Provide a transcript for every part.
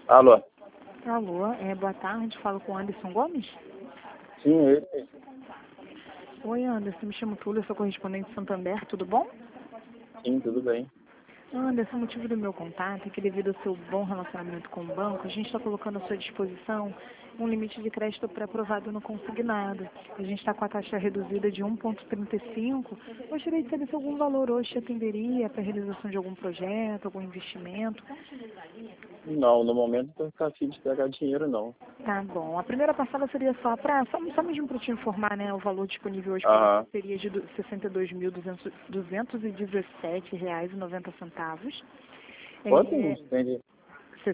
Alô? Alô, boa tarde, falo com o Anderson Gomes? Sim, ele. Oi, Anderson, me chamo Túlio, sou correspondente de Santander, tudo bom? Sim, tudo bem. Anderson, o motivo do meu contato é que devido ao seu bom relacionamento com o banco, a gente está colocando à sua disposição um limite de crédito pré-aprovado no consignado. A gente está com a taxa reduzida de 1,35. Gostaria de saber se algum valor hoje te atenderia para a realização de algum projeto, algum investimento. Não, no momento não estou afim de pegar dinheiro, não. Tá bom. A primeira parcela seria só mesmo para te informar, né? O valor disponível hoje Aham. seria de R$ 62.217,90. Quanto? Não entendi. R$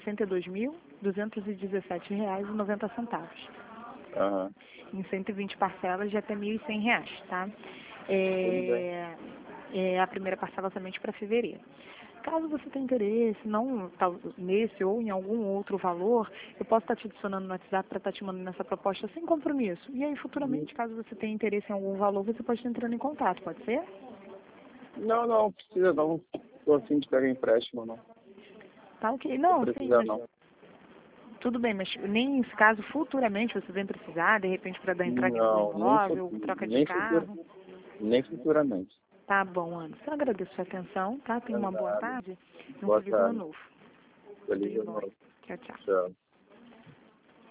62.217,90. Aham. Em 120 parcelas de até R$ 1.100, tá? Tudo bem. É a primeira parcela somente para fevereiro. Caso você tenha interesse, não nesse ou em algum outro valor, eu posso estar te adicionando no WhatsApp para estar te mandando essa proposta sem compromisso. E aí, futuramente, caso você tenha interesse em algum valor, você pode estar entrando em contato, pode ser? Não precisa não. Estou afim de pegar empréstimo, não. Tá ok. Não Não, sim, precisa mas não. tudo bem, mas nem nesse caso, futuramente, você vem precisar, de repente, para dar entrada em algum Não, imóvel, troca de carro. nem futuramente. Tá bom, Ana. Eu agradeço a sua atenção, tá? Tenha uma boa Nada. tarde e um Boa feliz ano tarde. novo. Tudo Feliz de ano bom. novo. Tchau, tchau. Tchau.